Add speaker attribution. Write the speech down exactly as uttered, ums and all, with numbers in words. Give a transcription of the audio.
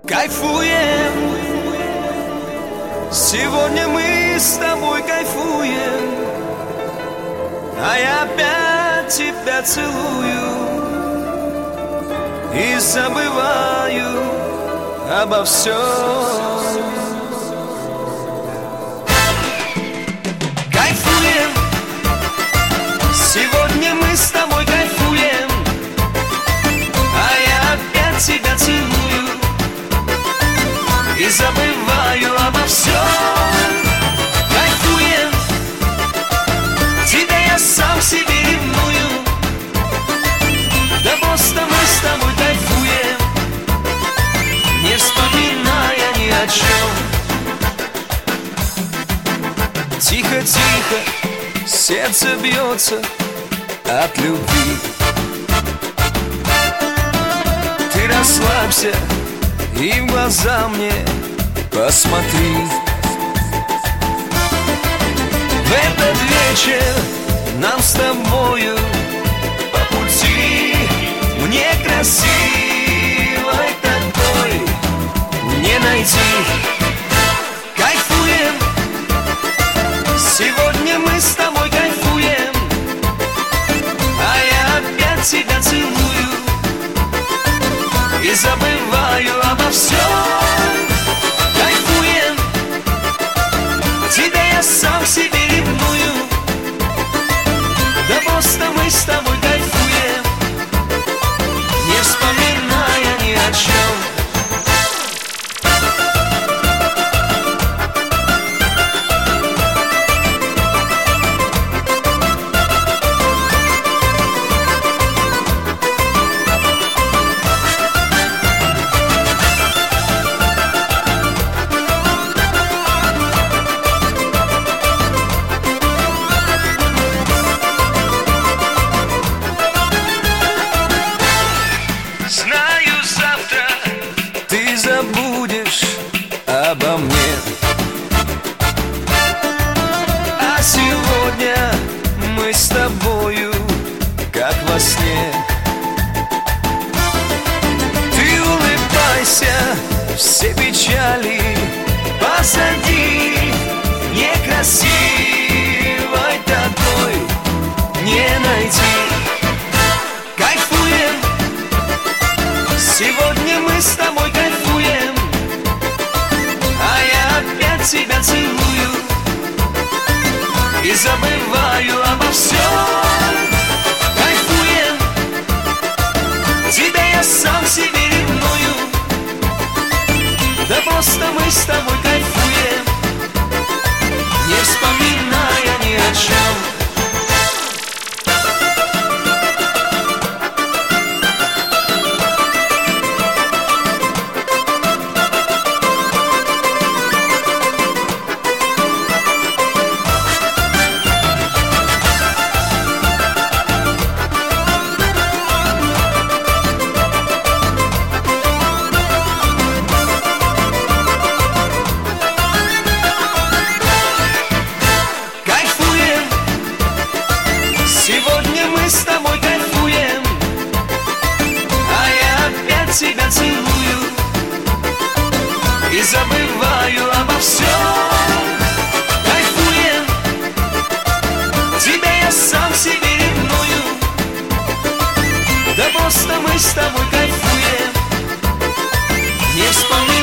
Speaker 1: Кайфуем, сегодня мы с тобой кайфуем, а я опять тебя целую и забываю обо всем. Кайфуем, сегодня мы с тобой кайфуем, а я опять тебя целую и забываю обо всем. Кайфуем, тебя я сам себе ревную, да просто мы с тобой кайфуем, не вспоминая ни о чем. Тихо-тихо сердце бьется от любви. Ты расслабься и в глаза мне посмотри. В этот вечер нам с тобою по пути, мне красивой такой не найти. Кайфуем, сегодня мы с тобой кайфуем, а я опять тебя целую и забываю обо всем. Кайфуем, тебя я сам себе ревную, да просто мы с тобой кайфуем, не вспоминая ни о чем. Знаю, завтра ты забудешь обо мне, а сегодня мы с тобою как во сне. Ты улыбайся, все печали позади, некрасивой такой не найти. Кайфуем, сегодня мы с тобой кайфуем, а я опять тебя целую и забываю обо всем. Кайфуем, тебя я сам себе ревную, да просто мы с тобой кайфуем, не вспоминая ни о чем. Сегодня мы с тобой кайфуем, а я опять тебя целую и забываю обо всем. Кайфуем, тебя я сам себе ревную, да просто мы с тобой кайфуем, не вспоминая